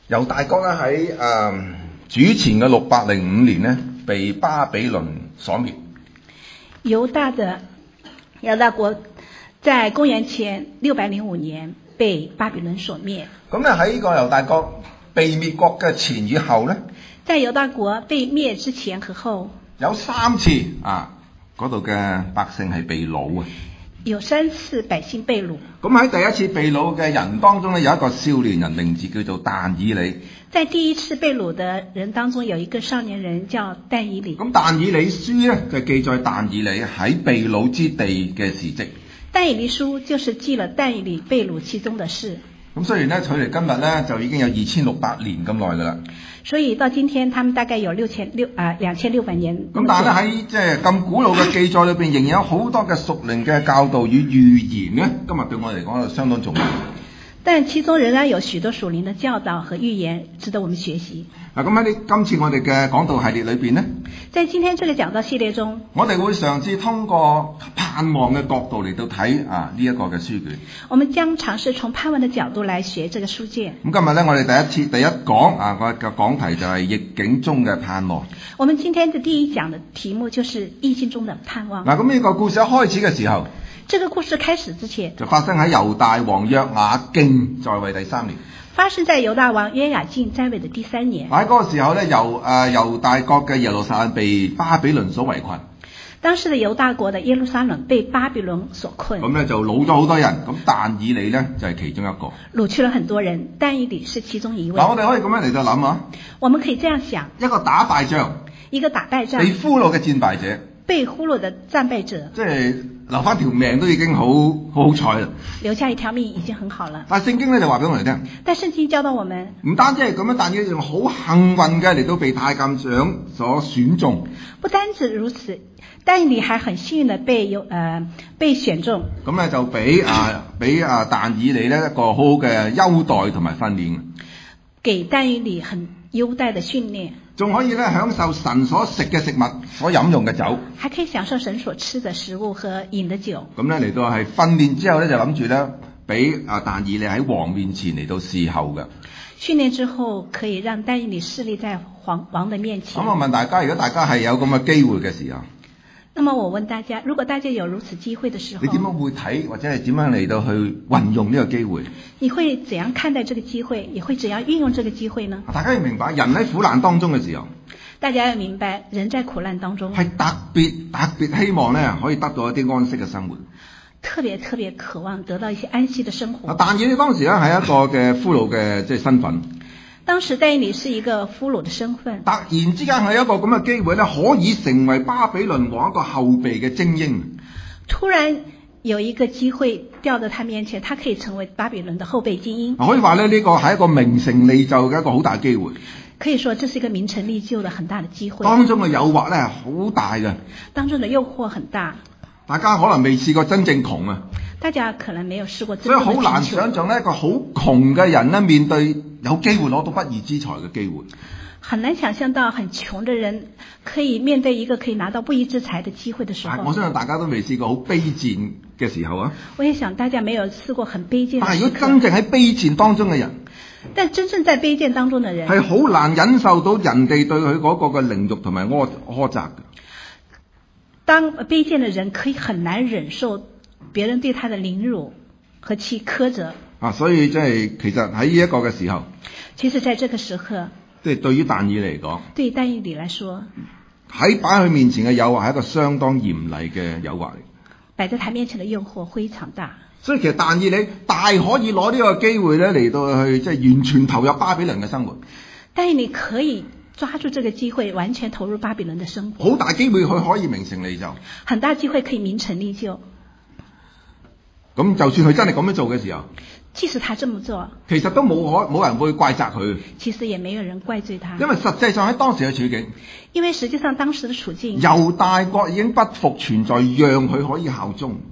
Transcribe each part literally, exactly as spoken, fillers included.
猶大國咧喺誒主前嘅六百零五年呢，被巴比倫所滅。 猶大的猶大國在公元前六百零五年被巴比倫所滅。 咁咧喺個猶大國被滅國嘅前與後咧， 在猶大國被滅之前和後， 有三次啊，嗰度嘅百姓係被擄啊。 有三次百姓被擄。 咁喺第一次被擄嘅人當中咧，有一個少年人，名字叫做但以理。 在第一次被擄的人當中，有一個少年人叫但以理。 咁但以理書咧就記載但以理喺被擄之地嘅事蹟。 但以理書就是記了但以理被擄其中的事。 咁雖然咧，距離今日咧就已經有二千六百年咁耐噶啦。 所以到今天，他們大概有六千六啊兩千六百年。 咁但係咧喺即係咁古老嘅記載裏邊，仍然有好多嘅屬靈嘅教導與預言咧，今日對我嚟講係相當重要。 但其中仍然有許多屬靈的教導和預言值得我們學習。 嗱，咁喺呢今次我哋嘅講道系列裏邊呢， 在今天這個講道系列中， 我哋會嘗試通過盼望嘅角度嚟到睇啊呢一個嘅書卷。 我們將嘗試從盼望的角度來學這個書卷。 咁今日咧，我哋第一次第一講啊個嘅講題就係逆境中嘅盼望。 我們今天的第一講的題目就是逆境中的盼望。 嗱，咁呢個故事一開始嘅時候， 這個故事開始之前， 就發生喺猶大王約雅敬在位第三年。 發生在猶大王約雅敬在位的第三年。 喺嗰個時候咧，猶誒猶大國嘅耶路撒冷被巴比倫所圍困。 當時的猶大國的耶路撒冷被巴比倫所困。 咁咧就擄咗好多人，咁但以理咧就係其中一個。 擄去了很多人，但以理是其中一位。 嗱，我哋可以咁樣嚟到諗啊。我們可以這樣想： 一個打敗仗， 一個打敗仗， 被俘虜嘅戰敗者， 被俘虜的戰敗者， 即係留翻條命都已經好好好彩啦。 留下一條命已經很好了。 但係聖經咧就話俾我哋聽， 但聖經教導我們， 唔單止係咁樣，但以理仲好幸運嘅嚟到被太監長所選中。 不單止如此，但以理還很幸運的被有呃被選中。 咁咧就俾啊俾啊但以理咧一個好好嘅優待同埋訓練。 給但以理很優待的訓練。 仲可以咧享受神所食嘅食物，所飲用嘅酒， 還可以享受神所吃的食物和飲的酒。 咁咧嚟到係訓練之後咧，就諗住咧俾啊但以理喺王面前嚟到侍候嘅。 訓練之後可以讓但以理侍立在皇王的面前。 咁我問大家，如果大家係有咁嘅機會嘅時候， 那麼我問大家，如果大家有如此機會的時候， 你點樣會睇或者係點樣嚟到去運用呢個機會？ 你會怎樣看待這個機會？也會怎樣運用這個機會呢？ 大家要明白，人喺苦難當中嘅時候， 大家要明白，人在苦難當中係特別特別希望咧可以得到一啲安息嘅生活， 特別特別渴望得到一些安息的生活。 但以理當時咧係一個嘅俘虜嘅即係身份。 當時但以理是一個俘虜的身份， 突然之間係一個咁嘅機會咧，可以成為巴比倫王一個後備嘅精英。 突然有一個機會掉到他面前，他可以成為巴比倫的後備精英。 可以話咧，呢個係一個名成利就嘅一個好大機會。 可以說這是一個名成利就的很大的機會。 當中嘅誘惑咧好大嘅， 當中的誘惑很大。 大家可能未試過真正窮啊。 大家可能沒有試過真正的窮。 所以好難想象呢一個好窮嘅人呢，面對有機會攞到不義之財嘅機會。 很難想象到很窮的人可以面對一個可以拿到不義之財的機會的時候。 我相信大家都未試過好卑賤嘅時候啊。 我也想大家沒有試過很卑賤的時候。 但係如果真正喺卑賤當中嘅人， 但真正在卑賤當中的人係好難忍受到人哋對佢嗰個嘅凌辱同埋苛苛責嘅。 當卑賤的人可以很難忍受別人對他的凌辱和其苛責啊，所以即係其實喺呢一個嘅時候， 其實在這個時刻， 即係對於但以理嚟講， 對於但以理來說， 喺擺佢面前嘅誘惑係一個相當嚴厲嘅誘惑嚟。 擺在他面前的誘惑非常大。 所以其實但以理大可以攞呢個機會咧嚟到去即係完全投入巴比倫嘅生活。 但以理可以抓住這個機會，完全投入巴比倫的生活。 好大機會佢可以名成利就。 很大機會可以名成利就。 咁就算佢真係咁樣做嘅時候， 即使他這麼做， 其實都冇可冇人會怪責佢。 其實也沒有人怪罪他。 因為實際上喺當時嘅處境， 因為實際上當時的處境， 猶大國已經不復存在，讓佢可以效忠。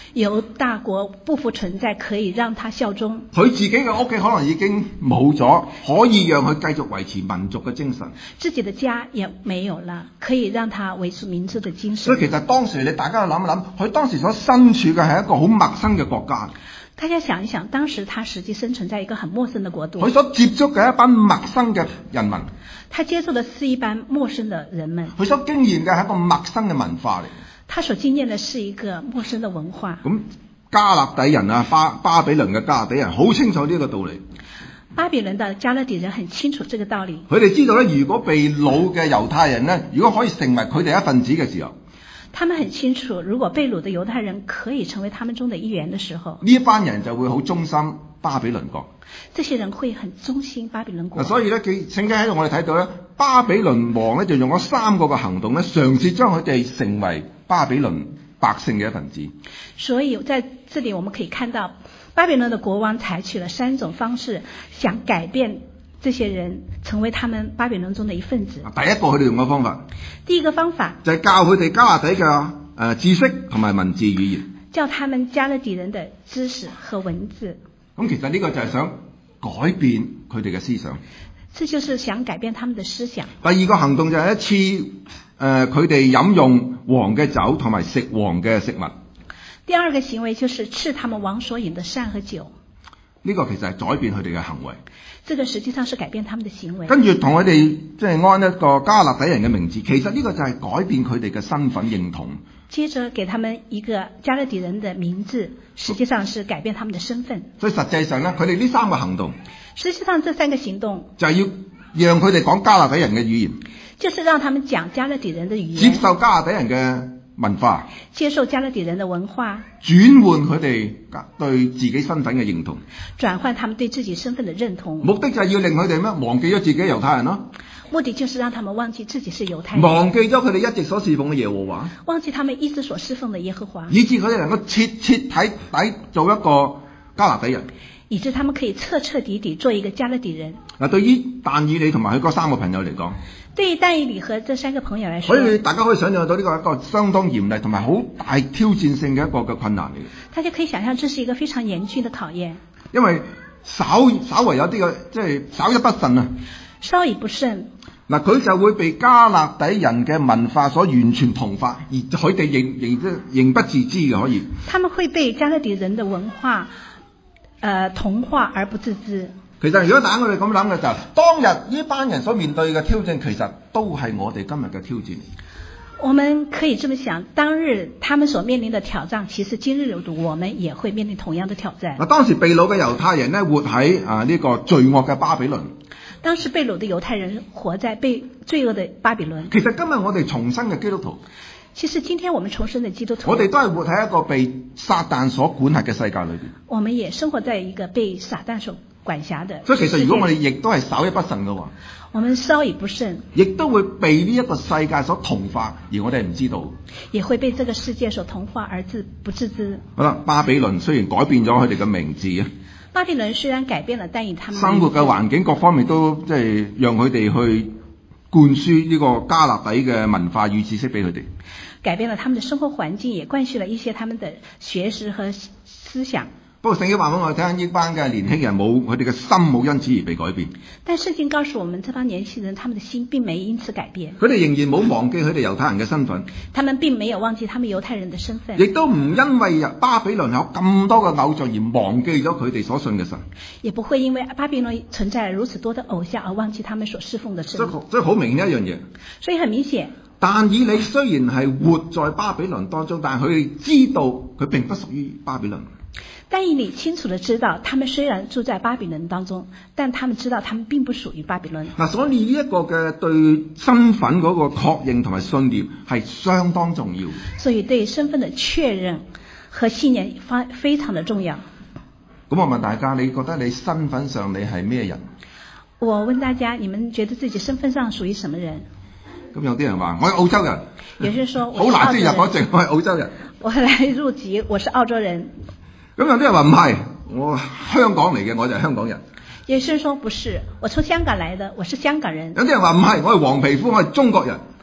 猶大國不復存在，可以讓他效忠。 佢自己嘅屋企可能已經冇咗，可以讓佢繼續維持民族嘅精神。 自己的家也沒有了，可以讓他維持民族的精神。 所以其實當時你大家諗一諗，佢當時所身處嘅係一個好陌生嘅國家。 大家想一想，當時他實際生存在一個很陌生的國度。 佢所接觸嘅一班陌生嘅人民。 他接觸的是一班陌生的人們。 佢所經驗嘅係一個陌生嘅文化嚟。 他所經驗的是一個陌生的文化。 咁加勒底人啊，巴巴比倫嘅加勒底人好清楚呢個道理。 巴比倫的加勒底人很清楚這個道理。 佢哋知道咧，如果被擄嘅猶太人咧，如果可以成為佢哋一份子嘅時候， 他們很清楚，如果被擄的猶太人可以成為他們中的一員的時候， 呢一班人就會好忠心巴比倫國。 這些人會很忠心巴比倫國。 所以咧，佢聖經喺度我哋睇到咧，巴比倫王咧就用咗三個嘅行動咧，嘗試將佢哋成為巴比倫百姓嘅一份子。所以在這裡我們可以看到，巴比倫的國王採取了三種方式，想改變這些人成為他們巴比倫中的一份子。 第一個佢哋用嘅方法， 第一個方法就係教佢哋加勒底嘅誒知識同埋文字語言， 教他們加勒底人的知識和文字。 咁其實呢個就係想改變佢哋嘅思想。 這就是想改變他們的思想。 第二個行動就係一次誒佢哋飲用王嘅酒同埋食王嘅食物。 第二個行為就是賜他們王所飲的膳和酒。 呢個其實係改變佢哋嘅行為。 這個實際上是改變他們的行為。 跟住同佢哋即係安一個加勒底人嘅名字，其實呢個就係改變佢哋嘅身份認同。 接着給他們一個加勒底人的名字，實際上是改變他們的身份。 所以實際上呢，佢哋呢三個行動， 實際上這三個行動就係要讓佢哋講加勒底人嘅語言， 就是讓他們講加勒底人的語言， 接受加勒底人嘅文化， 接受加勒底人的文化， 轉換佢哋對自己身份嘅認同， 轉換他們對自己身份的認同。 目的就係要令佢哋咩忘記咗自己猶太人咯。 目的就是讓他們忘記自己是猶太人， 忘記咗佢哋一直所侍奉嘅耶和華， 忘記他們一直所侍奉的耶和華， 以致佢哋能夠徹徹底底做一個加勒底人， 以致他們可以徹徹底底做一個加勒底人。 嗱，對於但以理同埋佢嗰三個朋友嚟講， 對於但以理和這三個朋友來說， 所以大家可以想象到呢個係一個相當嚴厲同埋好大挑戰性嘅一個嘅困難嚟嘅。 大家可以想象，這是一個非常嚴峻的考驗， 因為稍稍為有啲嘅即係稍一不慎啊， 稍一不慎。 嗱，佢就會被加勒底人嘅文化所完全同化，而佢哋仍仍仍不自知嘅可以。 他們會被加勒底人的文化，呃，同化而不自知。 其實如果大家我哋咁諗嘅就係，當日呢班人所面對嘅挑戰，其實都係我哋今日嘅挑戰。 我們可以這麼想，當日他們所面臨的挑戰，其實今日我們也會面臨同樣的挑戰。 嗱，當時被擄嘅猶太人呢，活喺啊呢個罪惡嘅巴比倫。 當時被擄的猶太人活在被罪惡的巴比倫。 其實今日我哋重生嘅基督徒， 其實今天我們重生的基督徒， 我哋都係活喺一個被撒旦所管轄嘅世界裏邊。 我們也生活在一個被撒旦所管轄的。 所以其實如果我哋亦都係稍一不慎嘅話， 我們稍一不慎， 亦都會被呢一個世界所同化，而我哋唔知道， 也會被這個世界所同化而自不自知。 好啦，巴比倫雖然改變咗佢哋嘅名字啊， 巴比倫雖然改變了，但以他們生活嘅環境各方面都即係讓佢哋去灌輸呢個加勒底嘅文化與知識俾佢哋， 改變了他們的生活環境，也灌輸了一些他們的學識和思想。 不過聖經話俾我哋聽，呢班嘅年輕人冇佢哋嘅心冇因此而被改變。 但聖經告訴我們，這幫年輕人他們的心並沒因此改變。 佢哋仍然冇忘記佢哋猶太人嘅身份。 他們並沒有忘記他們猶太人的身份。 亦都唔因為巴比倫有咁多嘅偶像而忘記咗佢哋所信嘅神。 也不會因為巴比倫存在如此多的偶像而忘記他們所侍奉的神。 所以好明顯一樣嘢。 所以很明顯。 但以理雖然係活在巴比倫當中，但係佢哋知道佢並不屬於巴比倫。 但以理清楚地知道，他們雖然住在巴比倫當中，但他們知道他們並不屬於巴比倫。 嗱，所以呢一個嘅對身份嗰個確認同埋信念係相當重要。 所以對身份的確認和信念非非常的重要。 咁我問大家，你覺得你身份上你係咩人？ 我問大家，你們覺得自己身份上屬於什麼人？ 咁有啲人話我係澳洲人， 有些說好難先入嗰證，我係澳洲人。 我來入籍，我是澳洲人。 咁有啲人話唔係，我香港嚟嘅，我就係香港人。 有些人說不是，我從香港來的，我是香港人。 有啲人話唔係，我係黃皮膚，我係中國人。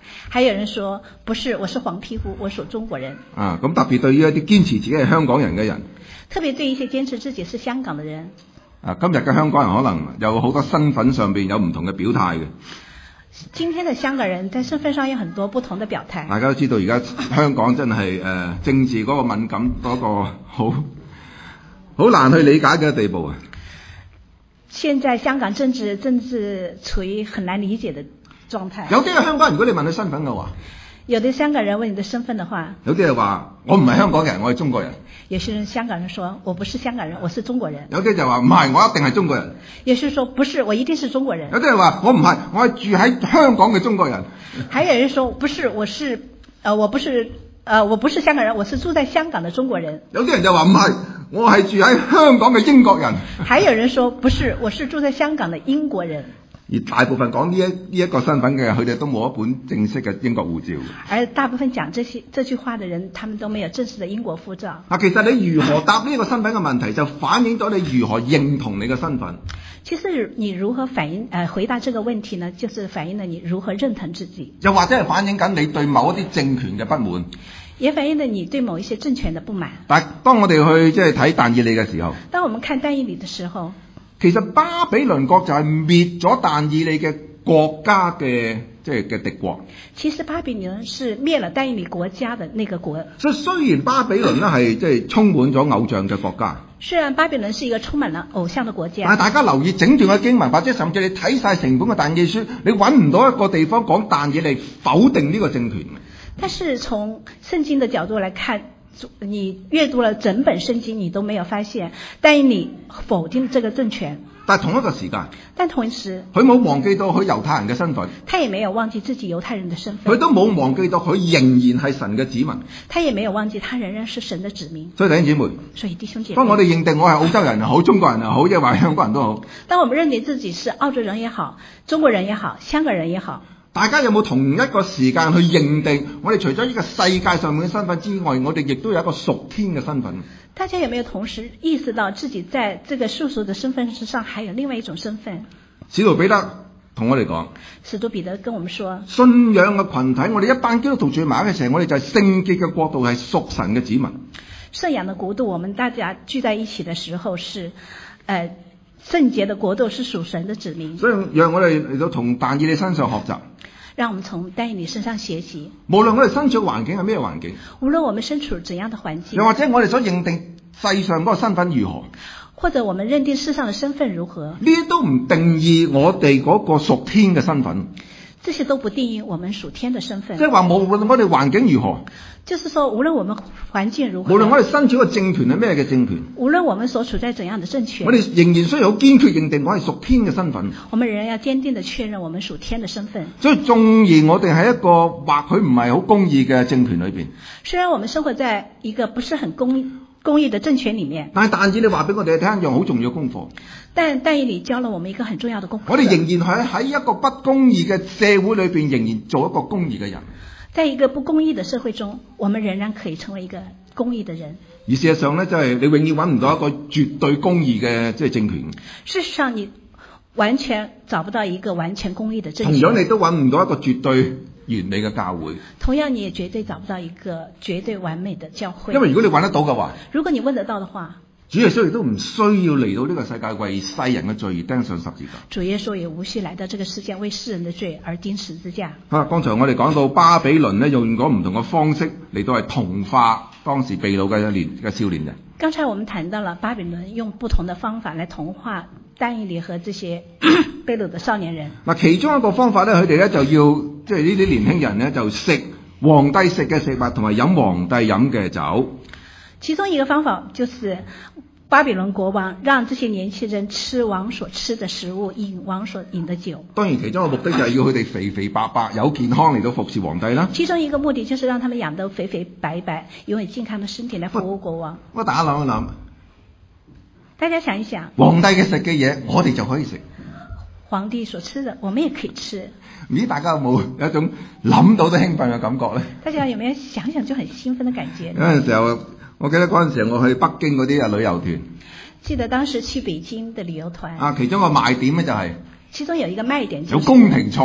還有人說不是，我是黃皮膚，我屬中國人。 啊，咁特別對於一啲堅持自己係香港人嘅人， 特別對一些堅持自己是香港嘅人。 啊，今日嘅香港人可能有好多身份上邊有唔同嘅表態嘅。 今天的香港人在身份上有很多不同的表態。 大家都知道而家香港真係誒、呃、政治嗰個敏感嗰個好好難去理解嘅地步啊！ 現在香港政治政治處於很難理解的狀態。 有啲係香港人，如果你問佢身份嘅話， 有的香港人問你的身份的話， 有啲係話我唔係香港人，我係中國人。 有些人香港人說我不是香港人，我是中國人。 有啲就話唔係，我一定係中國人。 有些人說不是，我一定是中國人。 有啲係話我唔係，我係住喺香港嘅中國人。 還有人說不是，我是，呃，我不是，呃，我不是香港人，我是住在香港的中國人。 有啲人就話唔係，我係住喺香港嘅英國人。 還有人說不是，我是住在香港的英國人。 而大部分講呢一呢一個身份嘅人，佢哋都冇一本正式嘅英國護照。 而大部分講這些這句話的人，他們都沒有正式的英國護照。 嗱，其實你如何答呢個身份嘅問題，就反映咗你如何認同你嘅身份。 其實你如何反應，呃，回答這個問題呢，就是反映了你如何認同自己。 又或者係反映緊你對某一啲政權嘅不滿。 也反映了你對某一些政權的不滿。 但係當我哋去即係睇但以理嘅時候， 當我們看但以理的時候， 其實巴比倫國就係滅咗但以理嘅國家嘅即係嘅敵國。 其實巴比倫是滅了但以理國家的那個國。 所以雖然巴比倫咧係即係充滿咗偶像嘅國家， 雖然巴比倫是一個充滿了偶像的國家， 但係大家留意整段嘅經文，或者甚至你睇晒成本嘅但以理書，你揾唔到一個地方講但以理否定呢個政權。 但是從聖經的角度來看，你閱讀了整本聖經，你都沒有發現但以理否定這個政權。 但係同一個時間， 但同時佢冇忘記到佢猶太人嘅身份， 他也沒有忘記自己猶太人的身份， 佢都冇忘記到佢仍然係神嘅子民， 他也沒有忘記他仍然是神的子民。 所以弟兄姊妹， 所以弟兄姐妹， 當我哋認定我係澳洲人又好，中國人又好，即係話香港人都好， 當我們認定自己是澳洲人也好，中國人也好，香港人也好， 大家有冇同一個時間去認定我哋除咗呢個世界上面嘅身份之外，我哋亦都有一個屬天嘅身份？ 大家有沒有同時意識到自己在這個世俗的身份之上還有另外一種身份？ 使徒彼得同我哋講， 使徒彼得跟我們說， 信仰嘅群體，我哋一班基督徒聚埋一齊嘅時候，我哋就係聖潔嘅國度，係屬神嘅子民。 信仰的國度，我們大家聚在一起的時候是，呃，聖潔的國度，是屬神的子民。 所以讓我哋嚟到從但以理身上學習。 讓我們從但以理身上學習。 無論我哋身處嘅環境係咩環境， 無論我們身處怎樣的環境， 又或者我哋所認定世上嗰個身份如何， 或者我們認定世上的身份如何， 呢啲都唔定義我哋嗰個屬天嘅身份。 這些都不定義我們屬天的身份。 即係話無論我哋環境如何， 就是說無論我們環境如何， 無論我哋身處嘅政權係咩嘅政權， 無論我們所處在怎樣的政權， 我哋仍然需要好堅決認定我係屬天嘅身份。 我們仍然要堅定地確認我們屬天的身份。 所以縱然我哋喺一個或許唔係好公義嘅政權裏邊， 雖然我們生活在一個不是很公公義的政權裏面， 但係但以理話俾我哋聽一樣好重要嘅功課。 但但以理教了我們一個很重要的功課。 我哋仍然係喺一個不公義嘅社會裏邊，仍然做一個公義嘅人。 在一個不公義的社會中，我們仍然可以成為一個公義的人。 而事實上呢，就係你永遠揾唔到一個絕對公義嘅即係政權。 事實上，你完全找不到一個完全公義的政權。 同樣，你都揾唔到一個絕對完美嘅教會。 同樣，你也絕對找不到一個絕對完美的教會。 因為如果你揾得到嘅話， 如果你問得到的話， 主耶穌亦都唔需要嚟到呢個世界為世人嘅罪而釘上十字架。 主耶穌也無需來到這個世界為世人的罪而釘十字架。 啊，剛才我哋講到巴比倫呢，用咗唔同嘅方式嚟到係同化當時被擄嘅年嘅少年人。 剛才我們談到了巴比倫用不同的方法來同化但以理和這些被擄的少年人。 嗱，其中一個方法咧，佢哋咧就要即係呢啲年輕人咧就食皇帝食嘅食物，同埋飲皇帝飲嘅酒。 其中一個方法就是巴比倫國王讓這些年輕人吃王所吃的食物，飲王所飲的酒。當然其中一個目的就係要佢哋肥肥白白有健康嚟到服侍皇帝啦。 其中一個目的就是讓他們養得肥肥白白，擁有健康的身體來服務國王。 我大家諗一諗， 大家想一想， 皇帝嘅食嘅嘢我哋就可以食， 皇帝所吃的我們也可以吃。 唔知大家有冇有一種諗到都興奮嘅感覺咧？ 大家有沒有想想就很興奮的感覺呢？ 有陣時候我記得嗰陣時我去北京嗰啲啊旅遊團， 記得當時去北京的旅遊團， 啊，其中個賣點咧就係、是、 其中有一個賣點、就是、 有宮廷菜，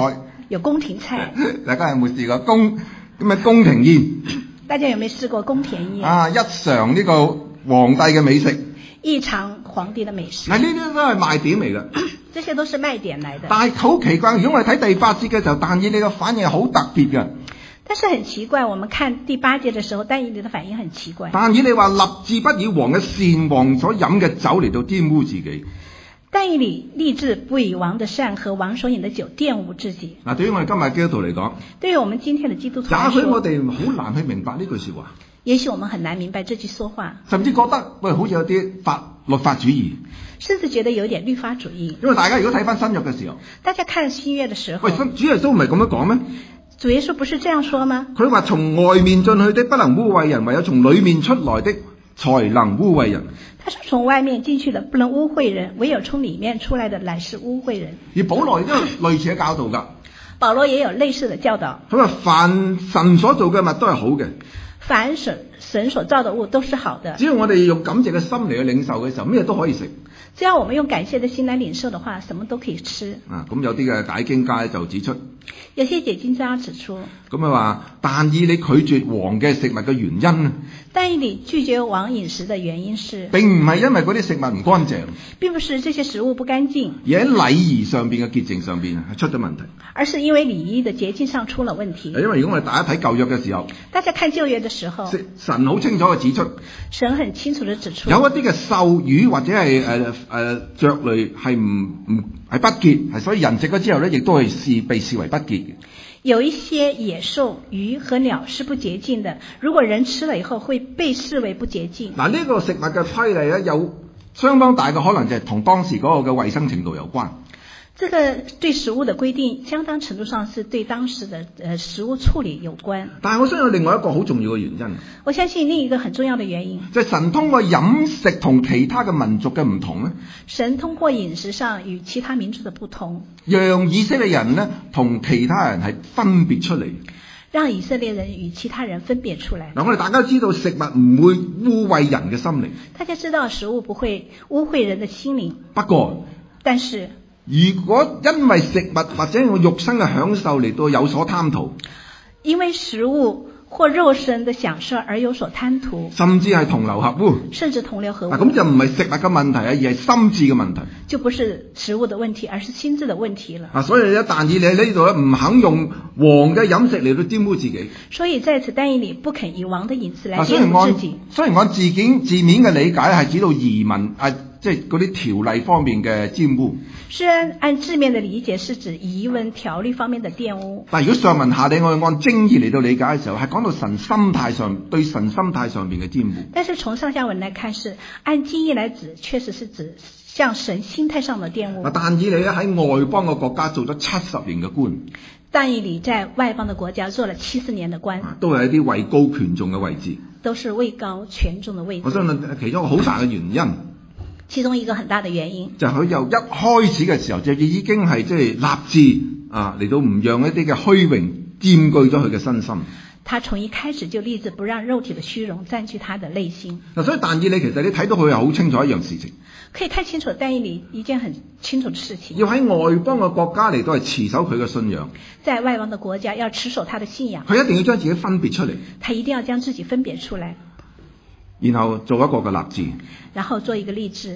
有宮廷菜。 大家有冇試過宮咁嘅宮廷宴？ 大家有沒有試過宮廷宴？ 啊，一嘗呢個皇帝嘅美食。 一嘗皇帝的美食。 嗱，呢啲都係賣點嚟嘅。 這些都是賣點來的。 但係好奇怪，如果我哋睇第八節嘅時候，但以理嘅反應係好特別嘅。 但是很奇怪，我們看第八節的時候，但以理的反應很奇怪。 但以理話立志不以王嘅善王所飲嘅酒嚟到玷污自己。 但以理立志不以王的善和王所飲的酒玷污自己。 嗱，對於我哋今日基督徒嚟講， 對於我們今天的基督徒來說， 也許我哋好難去明白呢句說話。 也許我們很難明白這句說話， 甚至覺得喂，好似有啲法律法主義， 甚至覺得有點律法主義。 因為大家如果睇翻新約嘅時候， 大家看新約的時候， 喂，主耶穌唔係咁樣講咩？ 主耶穌不是這樣說嗎？ 佢話從外面進去的不能污穢人，唯有從裏面出來的才能污穢人。 他說從外面進去的不能污穢人，唯有從裏面出來的乃是污穢人。 而保羅亦都有類似嘅教導㗎。 保羅也有類似的教導。 佢話凡神所做嘅物都係好嘅。 凡神神所造的物都是好的。 只要我哋用感謝嘅心嚟去領受嘅時候，咩都可以食。 只要我們用感謝的心來領受的話，什麼都可以吃。 啊，咁有啲嘅解經家就指出， 有些解經家指出， 咁佢話但以理拒絕王嘅食物嘅原因， 但以理拒絕王飲食的原因是， 並唔係因為嗰啲食物唔乾淨， 並不是這些食物不乾淨， 而喺禮儀上邊嘅潔淨上邊係出咗問題， 而是因為禮儀的潔淨上出了問題。 因為如果我哋大家睇舊約嘅時候， 大家看舊約的時候， 神好清楚嘅指出， 神很清楚地指出， 有一啲嘅獸魚或者係誒誒雀類係唔唔係不潔，係所以人食咗之後咧，亦都係視被視為不潔嘅。 有一些野獸、魚和鳥是不潔淨的，如果人吃了以後會被視為不潔淨。 嗱，呢個食物嘅規例咧，有相當大嘅可能就係同當時嗰個嘅衛生程度有關。 這個對食物的規定，相當程度上是對當時的呃食物處理有關。 但係我相信另外一個好重要嘅原因， 我相信另一個很重要的原因， 就係神通過飲食同其他嘅民族嘅唔同咧， 神通過飲食上與其他民族的不同， 讓以色列人呢同其他人係分別出嚟， 讓以色列人與其他人分別出來。 嗱，我哋大家知道食物唔會污穢人嘅心靈， 大家知道食物不會污穢人的心靈。 不過， 但是如果因為食物或者用肉身嘅享受嚟到有所貪圖， 因為食物或肉身的享受而有所貪圖， 甚至係同流合污， 甚至同流合污， 咁就唔係食物嘅問題啊，而係心智嘅問題。 就不是食物的問題，而是心智的問題了。 啊，所以咧，但以理喺呢度咧唔肯用王嘅飲食嚟到玷污自己。 所以在此但以理不肯以王的飲食來啊，雖然玷污按自己。 雖然按字件字面嘅理解係指到移民啊，即係嗰啲條例方面嘅玷污。 雖然按字面的理解是指儀文條例方面的玷污， 但係如果上文下理我哋按正義嚟到理解嘅時候，係講到神心態上對神心態上邊嘅玷污。 但是從上下文來看，是按經義來指，確實是指向神心態上的玷污。 啊，但以理咧喺外邦嘅國家做咗七十年嘅官， 但以理在外邦的國家做了七十年的官， 都係一啲位高權重嘅位置， 都是位高權重的位置。 我相信其中一個好大嘅原因， 其中一個很大的原因， 就係佢由一開始嘅時候就已經係即係立志啊嚟到唔讓一啲嘅虛榮佔據咗佢嘅身心。 他從一開始就立志不讓肉體的虛榮佔據他的內心。 嗱，所以但以理其實你睇到佢係好清楚一樣事情， 可以看清楚但以理一件很清楚的事情， 要喺外邦嘅國家嚟到係持守佢嘅信仰， 在外邦的國家要持守他的信仰， 佢一定要將自己分別出嚟， 他一定要將自己分別出來， 然後做一個嘅立志， 然後做一個立志，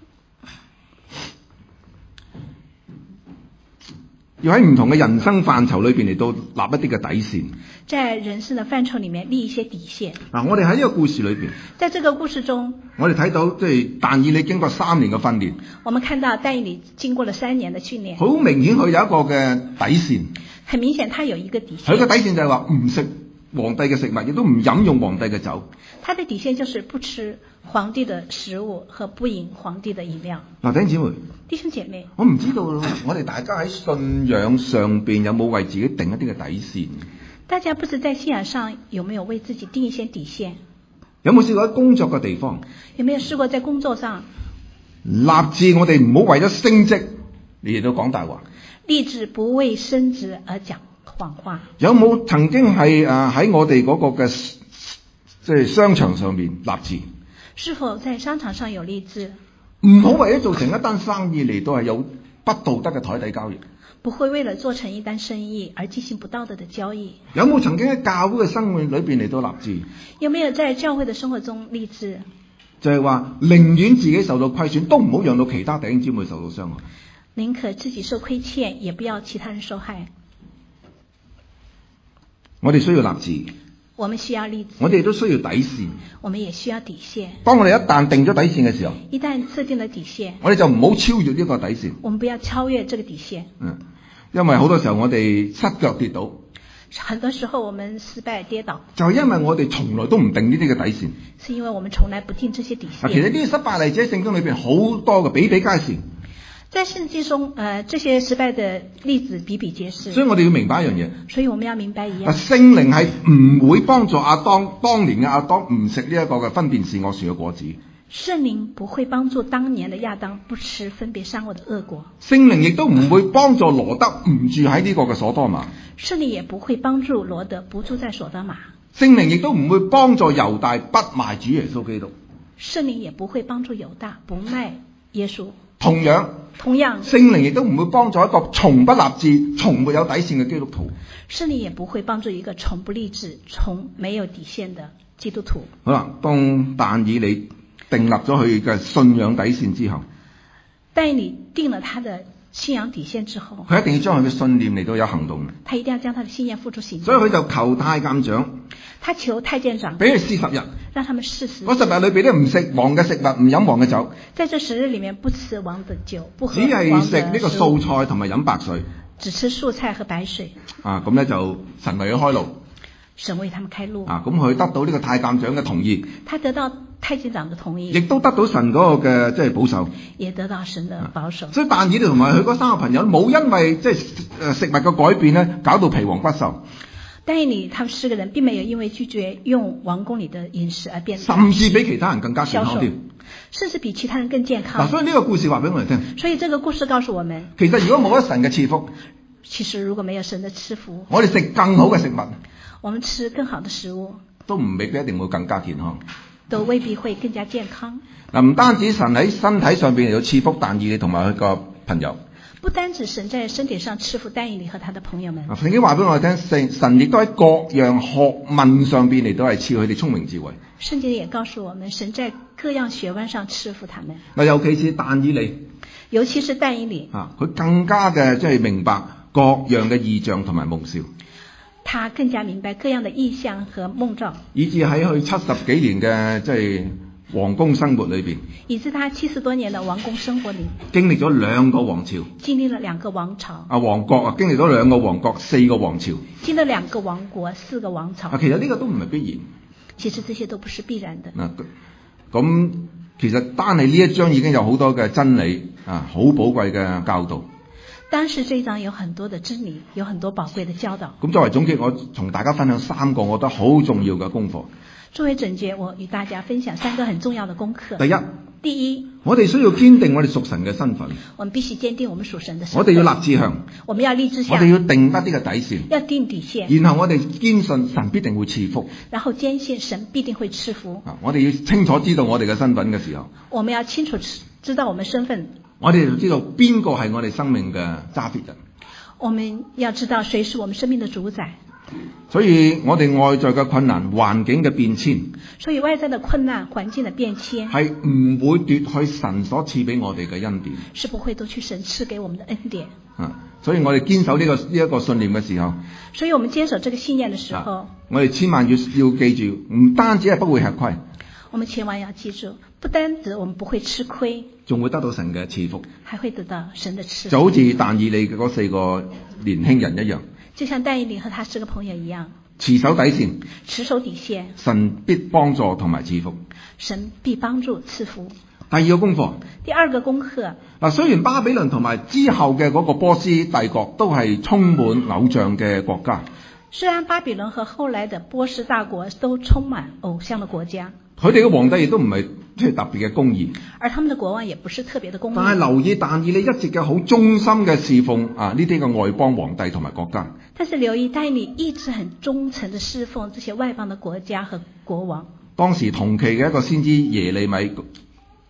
要喺唔同嘅人生範疇裏邊嚟到立一啲嘅底線。 在人生的範疇裡面立一些底線。 嗱，我哋喺呢個故事裏邊， 在這個故事中， 我哋睇到即係但以理經過三年嘅訓練， 我們看到但以理經過了三年的訓練， 好明顯佢有一個嘅底線。 很明顯他有一個底線， 佢個底線就係話唔食皇帝嘅食物，亦都唔飲用皇帝嘅酒。 他的底線就是不吃皇帝的食物和不飲皇帝的飲料。 嗱，弟兄姊妹， 弟兄姐妹， 我唔知道我哋大家喺信仰上邊有冇為自己定一啲嘅底線？ 大家不知在信仰上有沒有為自己定一些底線？ 有冇試過喺工作嘅地方？ 有沒有試過在工作上立志我哋唔好為咗升職嚟到講大話？ 立志不為升職而講謊話？ 有冇曾經係誒喺我哋嗰個嘅即係商場上面立志？ 是否在商場上有立志？ 唔好為咗做成一單生意嚟到係有不不道德嘅台底交易？ 不會為了做成一單生意而進行不道德的交易。 有冇曾經喺教會嘅生活裏邊嚟到立志？ 有沒有在教會的生活中立志？ 就係話寧願自己受到虧損，都唔好讓到其他弟兄姊妹受到傷害。 寧可自己受虧欠，也不要其他人受害。 我哋需要立志。 我們需要立志。 我哋都需要底線。 我們也需要底線。 當我哋一旦定咗底線嘅時候， 一旦設定了底線， 我哋就唔好超越呢個底線。 我們不要超越這個底線。 嗯，因為好多時候我哋失腳跌倒。 很多時候我們失敗跌倒， 就係因為我哋從來都唔定呢啲嘅底線。 是因為我們從來不定這些底線。 其實呢啲失敗例子喺聖經裏邊好多嘅，比比皆是。 在聖經中，呃，這些失敗的例子比比皆是。 所以我哋要明白一樣嘢。 所以我們要明白一樣。 聖靈係唔會幫助亞當，當年嘅亞當唔食呢一個嘅分辨善惡樹嘅果子。 聖靈不會幫助當年的亞當不吃分別善惡的惡果。 聖靈亦都唔會幫助羅德唔住喺呢個嘅所多瑪。 聖靈也不會幫助羅德不住在所多瑪。 聖靈亦都唔會幫助猶大不賣主耶穌基督。 聖靈也不會幫助猶大不賣耶穌。 同樣， 同樣， 聖靈亦都唔會幫助一個從不立志、從沒有底線嘅基督徒。 聖靈也不會幫助一個從不立志、從沒有底線的基督徒。 好啦，當但以理訂立咗佢嘅信仰底線之後， 但以理定了他的信仰底線之後， 佢一定要將佢嘅信念嚟到有行動。 他一定要將他的信念付諸行動。 所以佢就求太監長， 他求太監長俾佢試十日， 讓他們試十日。 嗰十日裏邊咧唔食王嘅食物，唔飲王嘅酒， 在這十日裏面不吃王的酒，不喝只係食呢個素菜同埋飲白水， 只吃素菜和白水。 啊，咁咧就神為佢開路， 神為他們開路。 啊，咁佢得到呢個太監長嘅同意， 他得到太監長的同意， 亦都得到神嗰個嘅即係保守， 也得到神的保守。 所以但以理同埋佢嗰三個朋友冇因為即係誒食物嘅改變咧，搞到皮黃骨瘦。 但以理他們四個人並沒有因為拒絕用王宮裏的飲食而變， 甚至比其他人更加健康啲， 甚至比其他人更健康。 嗱，所以呢個故事話俾我哋聽。 所以這個故事告訴我們， 其實如果冇咗神嘅賜福， 其實如果沒有神的賜福， 我哋食更好嘅食物， 我們吃更好的食物， 都唔未必一定會更加健康， 都未必會更加健康。 嗱，唔單止神喺身體上邊嚟到賜福但以理同埋佢個朋友， 不單止神在身體上賜福但以理和他的朋友們， 聖經話俾我哋聽，神神亦都喺各樣學問上邊嚟到係賜佢哋聰明智慧。 聖經也告訴我們，神在各樣學問上賜福他們。 嗱，尤其是但以理， 尤其是但以理啊，佢更加嘅即係明白各樣嘅異象同埋夢兆。 他更加明白各樣的異象和夢兆， 以至喺佢七十幾年嘅即係皇宮生活裏邊， 以致他七十多年的王宮生活裏， 經歷咗兩個王朝， 經歷了兩個王朝， 啊王國啊，經歷咗兩個王國，四個王朝， 經歷兩個王國，四個王朝。 啊，其實呢個都唔係必然。 其實這些都不是必然的。 嗱，咁其實單係呢一章已經有好多嘅真理啊，好寶貴嘅教導。 當時這一章有很多的真理，有很多寶貴的教導。 咁作為總結，我同大家分享三個我覺得好重要嘅功課。 作為總結，我與大家分享三個很重要的功課。 第一， 第一， 我哋需要堅定我哋屬神嘅身份。 我們必須堅定我們屬神的身份。 我哋要立志向， 我們要立志向， 我哋要定得呢個底線， 要定底線。 然後我哋堅信神必定會賜福。 然後堅信神必定會賜福。 啊，我哋要清楚知道我哋嘅身份嘅時候， 我們要清楚知道我們身份。 我哋就知道邊個係我哋生命嘅揸 fit 人。 我們要知道誰是我們生命的主宰。 所以我哋外在嘅困難、環境嘅變遷， 所以外在的困難、環境的變遷係唔會奪去神所賜俾我哋嘅恩典， 是不會奪去神賜給我們的恩典。 啊，所以我哋堅守呢、這個呢一、這個信念嘅時候， 所以我們堅守這個信念嘅時候， 啊、我哋千萬要要記住，唔單止係不會吃虧， 我們千萬要記住，不單止我們不會吃虧， 仲會得到神嘅賜福， 還會得到神的賜福， 就好似但以理嘅嗰四個年輕人一樣。 就像但以理和他四個朋友一樣， 持守底線， 持守底線， 神必幫助同埋賜福， 神必幫助賜福。 第二個功課， 第二個功課， 嗱，雖然巴比倫同埋之後嘅嗰個波斯帝國都係充滿偶像嘅國家， 雖然巴比倫和後來的波斯大國都充滿偶像的國家， 佢哋嘅皇帝亦都唔係即係特別嘅公義， 而他們的國王也不是特別的公義。 但係留意但以理一直嘅好忠心嘅侍奉啊呢啲嘅外邦皇帝同埋國家。 但是留意但以理一直很忠誠的侍奉這些外邦的國家和國王。 當時同期嘅一個先知耶利米，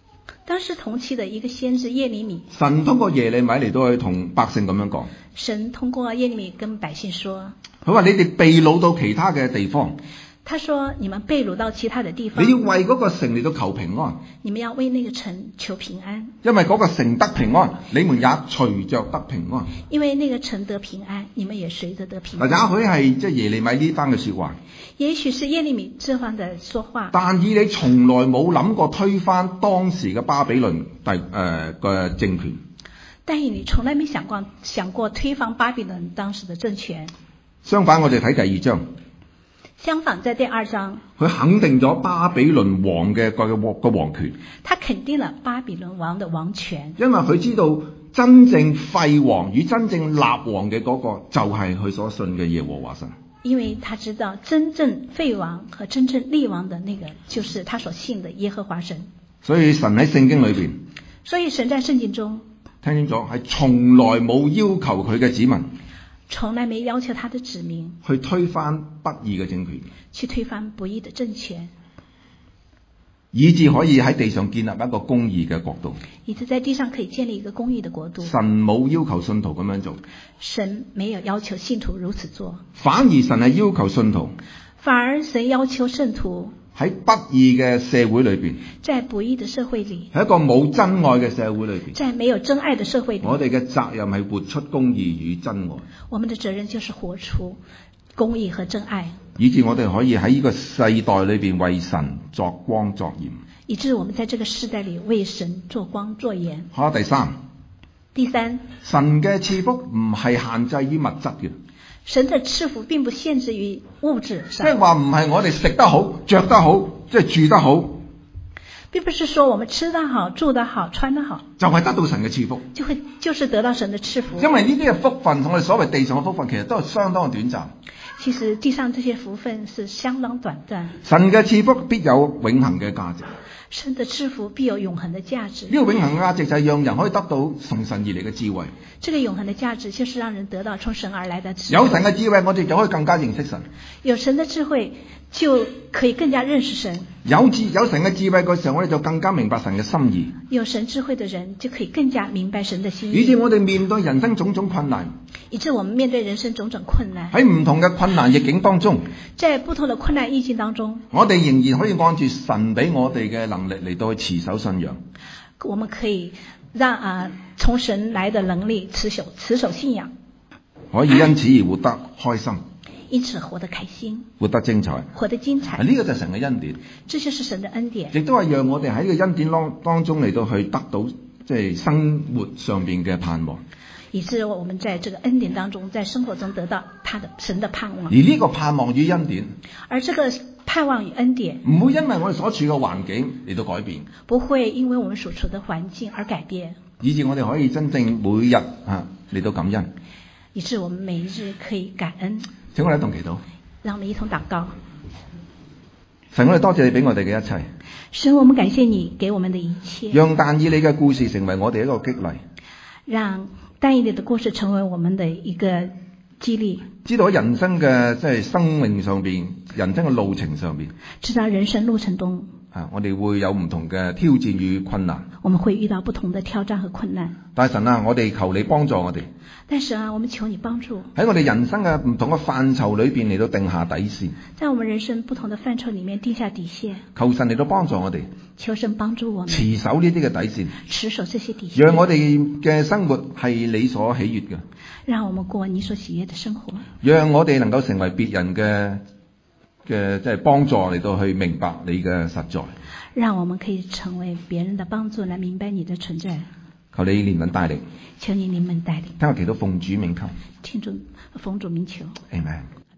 當時同期的一個先知耶利米， 神通過耶利米嚟到去同百姓咁樣講， 神通過耶利米跟百姓說， 佢話你哋被擄到其他嘅地方， 他說你們被擄到其他的地方， 你要為嗰個城嚟到求平安， 你們要為那個城求平安， 因為嗰個城得平安，你們也隨着得平安。 因為那個城得平安，你們也隨着得平安。 嗱，也許係即係耶利米呢番嘅說話， 也許是耶利米這番的說話， 但以你從來冇諗過推翻當時嘅巴比倫第誒嘅政權。 但以你從來沒想過想過推翻巴比倫當時的政權。 相反，我哋睇第二章。 相反，在第二章， 佢肯定咗巴比倫王嘅個個王權。 他肯定了巴比倫王的王權， 因為佢知道真正廢王與真正立王嘅嗰個就係佢所信嘅耶和華神。 因為他知道真正廢王和真正立王的那個就是他所信的耶和華神。 所以神喺聖經裏邊， 所以神在聖經中聽清楚，係從來冇要求佢嘅子民從來沒要求他的子民去推翻不義嘅政權， 去推翻不義的政權， 以致可以喺地上建立一個公義嘅國度。 以致在地上可以建立一個公義的國度。 神冇要求信徒咁樣做， 神沒有要求信徒如此做， 反而神係要求信徒反而神要求聖徒喺不義嘅社會裏邊， 在不義的社會裏， 喺一個冇真愛嘅社會裏邊， 在沒有真愛的社會裏， 我哋嘅責任係活出公義與真愛。 我們的責任就是活出公義和真愛， 以致我哋可以喺呢個世代裏邊為神作光作鹽。 以致我們在這個世代裏為神作光作鹽。 好，第三， 第三， 神嘅賜福唔係限制於物質嘅， 神的賜福並不限制於物質上， 即係話唔係我哋食得好、着得好，即係住得好， 並不是說我們吃得好、住得好、穿得好， 就係得到神嘅賜福。 就會就是得到神的賜福。 因為呢啲嘅福分，我哋所謂地上嘅福分，其實都係相當嘅短暫。 其實地上這些福分是相當短暫。 神嘅賜福必有永恆嘅價值。 神的賜福必有永恆的價值。 呢個永恆嘅價值就係讓人可以得到從神而嚟嘅智慧。 這個永恆的價值就是讓人得到從神而來的智慧。 有神嘅智慧，我哋就可以更加認識神。 有神的智慧，就可以更加認識神。 有智有神嘅智慧嘅時候，我哋就更加明白神嘅心意。 有神智慧的人就可以更加明白神的心意。 以致我哋面對人生種種困難， 以致我們面對人生種種困難， 喺唔同嘅困難逆境當中， 在不同的困難逆境當中， 我哋仍然可以按住神俾我哋嘅能力嚟到去持守信仰。 我們可以讓啊從神來的能力持守持守信仰， 可以因此而活得開心， 因此活得開心， 活得精彩， 活得精彩。 呢個就係神嘅恩典， 這就是神的恩典， 亦都係讓我哋喺呢個恩典當當中嚟到去得到即係生活上邊嘅盼望。 以致我們在這個恩典當中，在生活中得到他的神的盼望。 而呢個盼望與恩典， 而這個盼望與恩典唔會因為我哋所處嘅環境嚟到改變， 不會因為我們所處的環境而改變， 以致我哋可以真正每日啊嚟到感恩。 以致我們每一日可以感恩。 請我哋一同祈禱。 讓我們一同禱告。 神，我哋多謝你俾我哋嘅一切。 神，我們感謝你給我們的一切。 讓但以理嘅故事成為我哋一個激勵。 讓但以理的故事成為我們的一個激勵。 知道喺人生嘅即係生命上邊，人生嘅路程上邊， 知道人生路程中啊，我哋會有唔同嘅挑戰與困難。 我們會遇到不同的挑戰和困難。 但係神啊，我哋求你幫助我哋。 但神啊，我們求你幫助。 喺我哋人生嘅唔同嘅範疇裏邊嚟到定下底線。 在我們人生不同的範疇裏面定下底線。 求神嚟到幫助我哋。 求神幫助我們。 持守呢啲嘅底線。 持守這些底線。 讓我哋嘅生活係你所喜悅嘅。 讓我們過你所喜悅的生活。 讓我哋能夠成為別人嘅嘅即係幫助嚟到去明白你嘅實在。 讓我們可以成為別人的幫助來明白你的存在。 求你憐憫帶領。 求你憐憫帶領。 聽我祈禱奉主名求。 聽主奉主名求。 Amen。